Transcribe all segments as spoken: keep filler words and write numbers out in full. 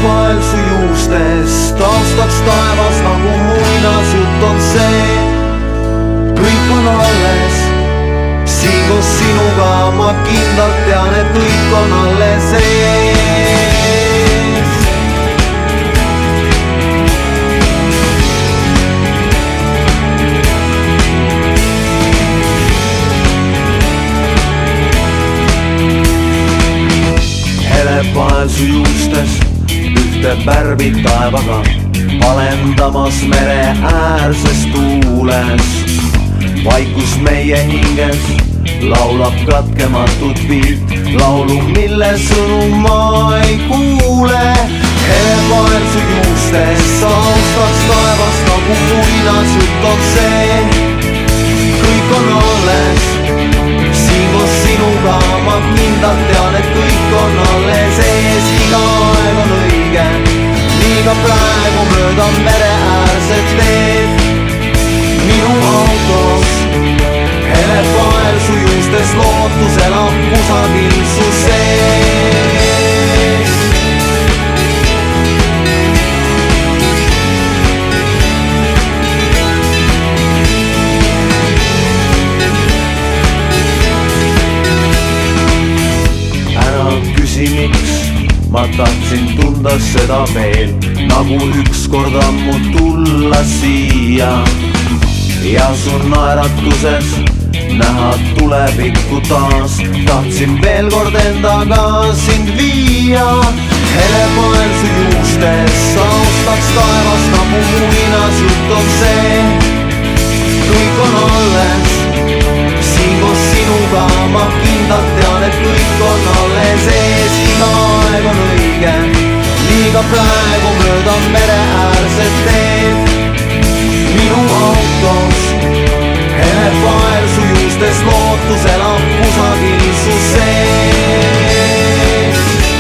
pael su juustest, taustaks taevas nagu muinasjutt on see. Kõik on alles, siin koos sinuga ma kindlalt tean, et kõik on alles ees. Pael su juustes ühte värvi taevaga, palendamas mere äärses tuules. Vaikus meie hinges laulab katkematut viit, laulu mille sõnu ma ei kuule. Hele pael su juustes, taustaks taevas nagu muinasjutt on see. Kõik on alles, siin koos sinuga ma kindlalt tean, et kõik on alles ees. Iga aeg on õige, nii ka praegu mööda mere äärsed teed. Minu autos hele pael su juustes, lootus elab kusagil su sees. Miks ma tahtsin tunda seda veel, nagu ükskord ammu tulla siia ja su naeratuses näha tulevikku taas. Tahtsin veel kord endaga sind viia. Hele pael su juustes, taustaks taevas nagu muinasjutt on see. Kõik on alles, siin koos sinuga ma kindlalt tean, et kõik on alles ees. Iga aeg on õige, nii ka praegu mööda mere äärsed teed. Minu autos hele pael su juustes, lootus elab kusagil su sees.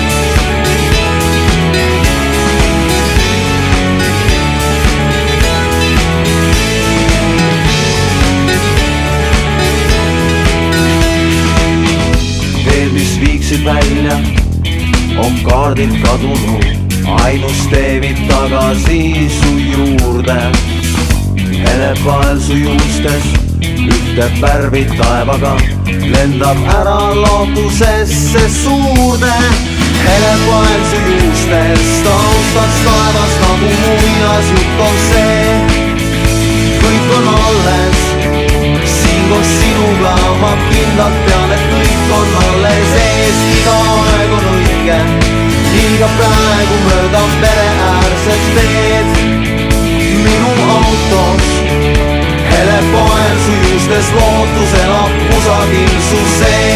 Välja on kaardid kadunud, ainus tee viib tagasi su juurde. Hele pael su juustes ühte värvi taevaga, lendab ära lootusesse suurde. Hele pael su juustes, taustaks taevas nagu muinasjutt on see. Kõik on alles, siin koos sinuga ma kindlalt tean, et kõik on alles ees. Iga aeg on õige, nii ka praegu mööda mere äärsed teed. Minu autos hele pael su juustes, lootus elab kusagil su sees.